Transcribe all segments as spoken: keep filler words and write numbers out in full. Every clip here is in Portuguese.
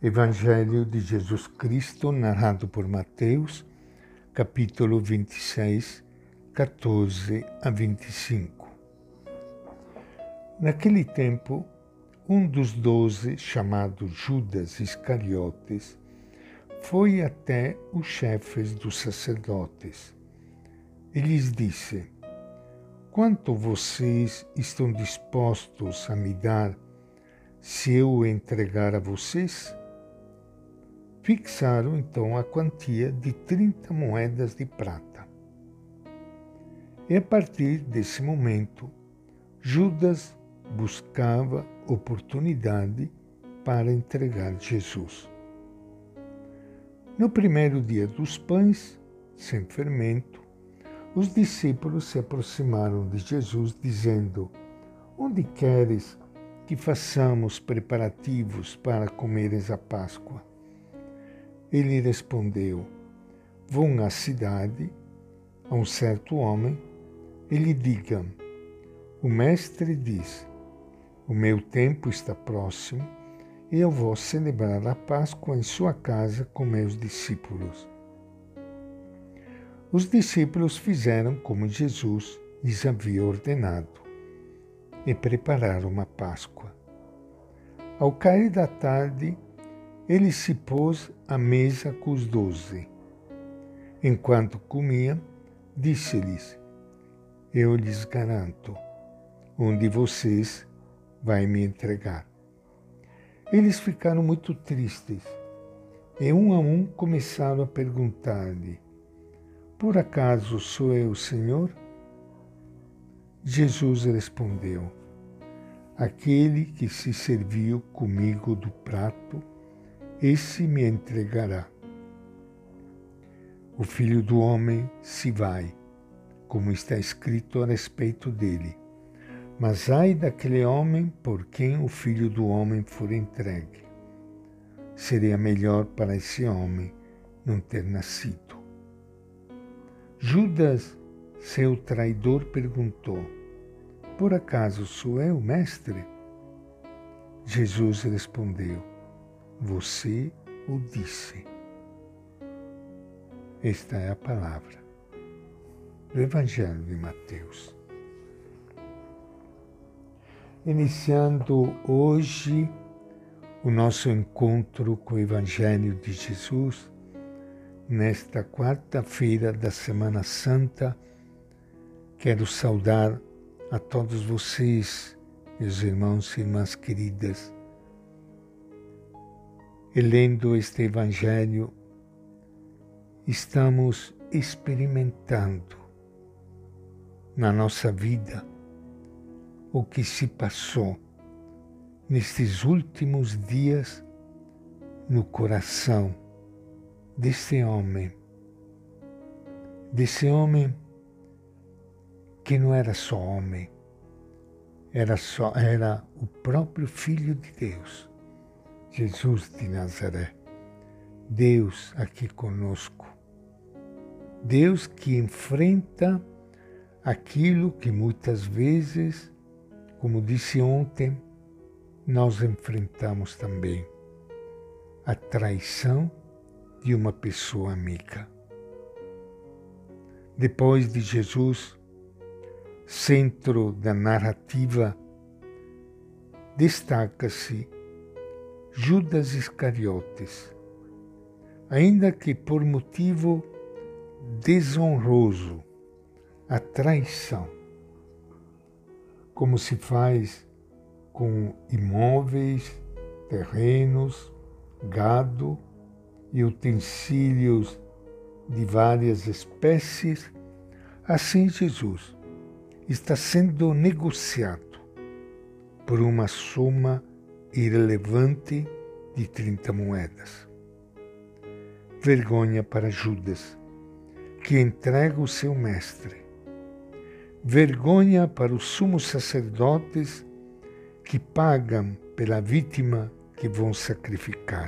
Evangelho de Jesus Cristo, narrado por Mateus, capítulo vinte e seis, quatorze a vinte e cinco. Naquele tempo, um dos doze, chamado Judas Iscariotes, foi até os chefes dos sacerdotes e lhes disse: quanto vocês estão dispostos a me dar se eu o entregar a vocês? Fixaram então a quantia de trinta moedas de prata. E a partir desse momento, Judas buscava oportunidade para entregar Jesus. No primeiro dia dos pães, sem fermento, os discípulos se aproximaram de Jesus, dizendo: onde queres que façamos preparativos para comeres a Páscoa? Ele respondeu: vão à cidade, a um certo homem, e lhe digam: o mestre diz, o meu tempo está próximo, e eu vou celebrar a Páscoa em sua casa com meus discípulos. Os discípulos fizeram como Jesus lhes havia ordenado e prepararam a Páscoa. Ao cair da tarde, ele se pôs à mesa com os doze. Enquanto comiam, disse-lhes: eu lhes garanto, um de vocês vai me entregar. Eles ficaram muito tristes e um a um começaram a perguntar-lhe: por acaso sou eu, Senhor? Jesus respondeu: aquele que se serviu comigo do prato, esse me entregará. O Filho do Homem se vai, como está escrito a respeito dele. Mas ai daquele homem por quem o Filho do Homem for entregue. Seria melhor para esse homem não ter nascido. Judas, seu traidor, perguntou: por acaso sou eu, mestre? Jesus respondeu: você o disse. Esta é a palavra do Evangelho de Mateus. Iniciando hoje o nosso encontro com o Evangelho de Jesus, nesta quarta-feira da Semana Santa, quero saudar a todos vocês, meus irmãos e irmãs queridas. E lendo este Evangelho, estamos experimentando na nossa vida o que se passou nestes últimos dias no coração desse homem, desse homem que não era só homem, era, só, era o próprio Filho de Deus, Jesus de Nazaré, Deus aqui conosco, Deus que enfrenta aquilo que muitas vezes, como disse ontem, nós enfrentamos também, a traição de uma pessoa amiga. Depois de Jesus, centro da narrativa, destaca-se Judas Iscariotes, ainda que por motivo desonroso, a traição, como se faz com imóveis, terrenos, gado e utensílios de várias espécies, assim Jesus está sendo negociado por uma soma irrelevante de trinta moedas. Vergonha para Judas, que entrega o seu mestre. Vergonha para os sumos sacerdotes que pagam pela vítima que vão sacrificar.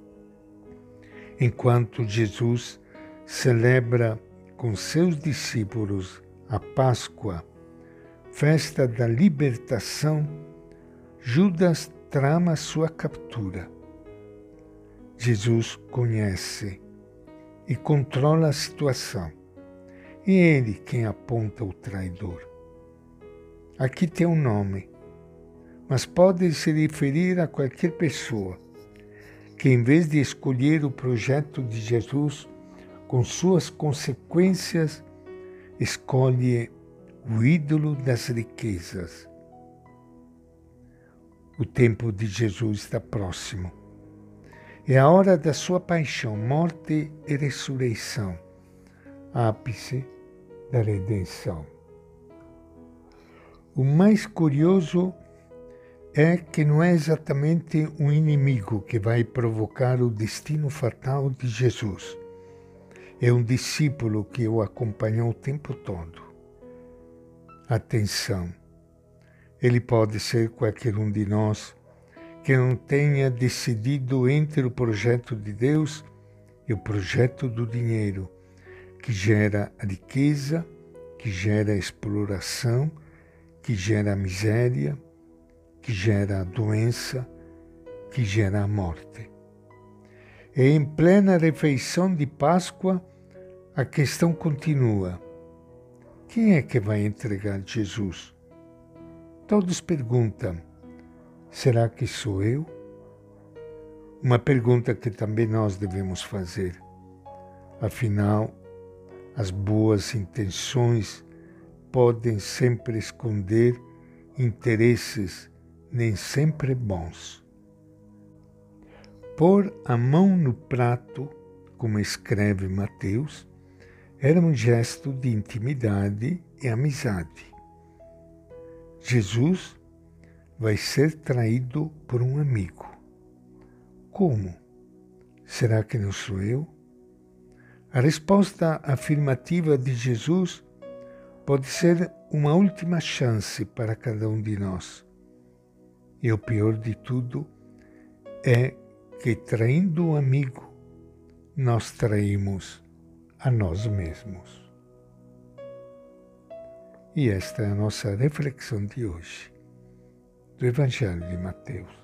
Enquanto Jesus celebra com seus discípulos a Páscoa, festa da libertação, Judas trama sua captura. Jesus conhece e controla a situação. E é Ele quem aponta o traidor. Aqui tem um nome, mas pode se referir a qualquer pessoa que, em vez de escolher o projeto de Jesus com suas consequências, escolhe o ídolo das riquezas. O tempo de Jesus está próximo. É a hora da sua paixão, morte e ressurreição, ápice da redenção. O mais curioso é que não é exatamente um inimigo que vai provocar o destino fatal de Jesus. É um discípulo que o acompanhou o tempo todo. Atenção, ele pode ser qualquer um de nós que não tenha decidido entre o projeto de Deus e o projeto do dinheiro, que gera a riqueza, que gera a exploração, que gera a miséria, que gera a doença, que gera a morte. E em plena refeição de Páscoa, a questão continua. Quem é que vai entregar Jesus? Todos perguntam, será que sou eu? Uma pergunta que também nós devemos fazer. Afinal, as boas intenções podem sempre esconder interesses nem sempre bons. Pôr a mão no prato, como escreve Mateus, era um gesto de intimidade e amizade. Jesus vai ser traído por um amigo. Como? Será que não sou eu? A resposta afirmativa de Jesus pode ser uma última chance para cada um de nós. E o pior de tudo é que, traindo o amigo, nós traímos a nós mesmos. E esta é a nossa reflexão de hoje, do Evangelho de Mateus.